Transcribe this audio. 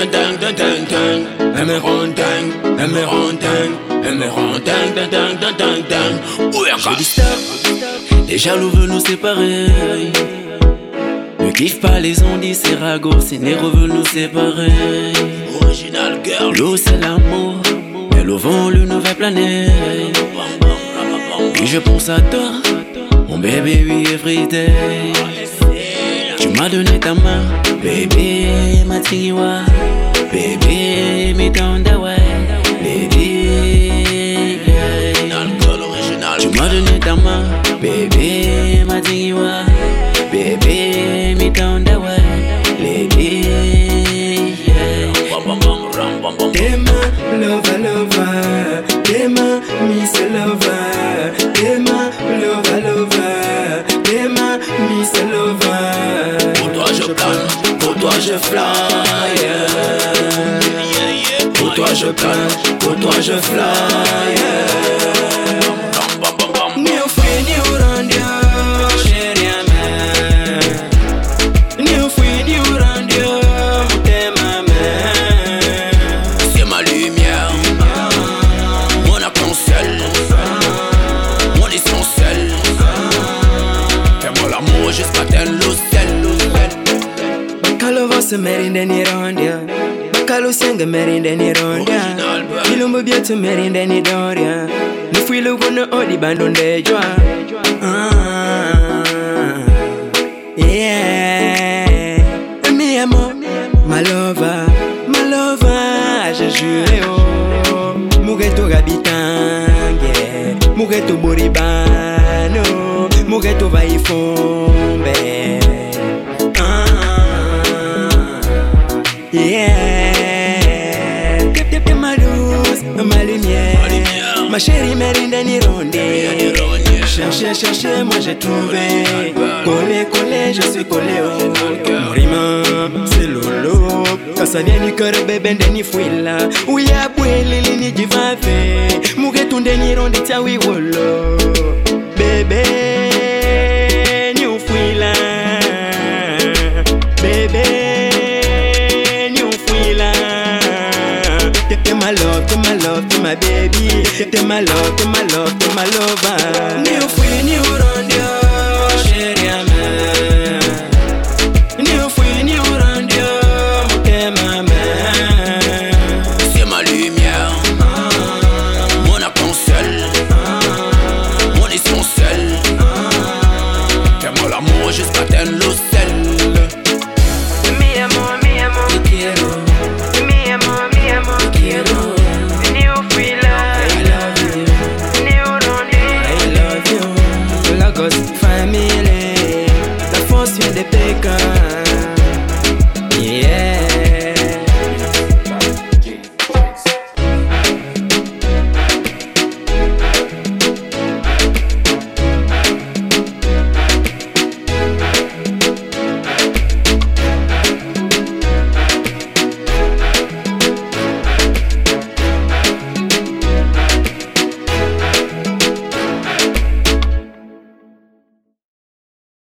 dang, dang, dang, dang. Elle me rend dingue, elle me rend dingue, elle me rend dingue, dang, dang, dang, dang, dang. J'ai dit stop, les jaloux veulent nous séparer. Ne kiffe pas les ondits, c'est raccourcis, les veulent nous séparer. Original girl. L'eau c'est l'amour, mais l'eau vent le nouvelle planète. Puis je pense à toi, mon bébé, oui, everyday. Tu m'as donné ta main, bébé, ma tiwa. Bébé, me down the way, baby, yeah. Tu m'as donné ta main, bébé, ma tiwa. Bébé, me down the way, baby, yeah. Dema, lover, lover. Dema, miss lover. Dema, lover, lover. Dema, miss lover. Pour toi je plane, pour toi je fly, yeah. Pour toi je plane, pour toi je fly, yeah. New free, new run, chérie, amen. New free, new run, t'es ma main. C'est ma lumière, mon arc-en-ciel, mon essentiel. Fais-moi l'amour jusqu'à atteindre le ciel. Bakalo se merinde ni rondia. Bakalo sianga merinde ni rondia. Ilumbu bietu merinde ni doria. Nufilu kuna odi bandonde jwa. Yeah. Mi amor, my lover, je jure oh. Mugeto gabitange, mugeto boribano, mugeto vaifombe. Yeah, t'es ma douce, ma lumière, ma chérie mérinde ni rondé. Cherchez, moi j'ai trouvé. Collé, je suis collé oh. Rima, c'est lolo. Quand ça vient du cœur, bébé, ni fouilla. Oui, à bouillir, ni divave. Mougetunde ni rondé, tia oui, wolo. Bébé, ni fouilla. Bébé. T'es my love, t'es my baby. T'es my love, t'es my lover. New free, new run,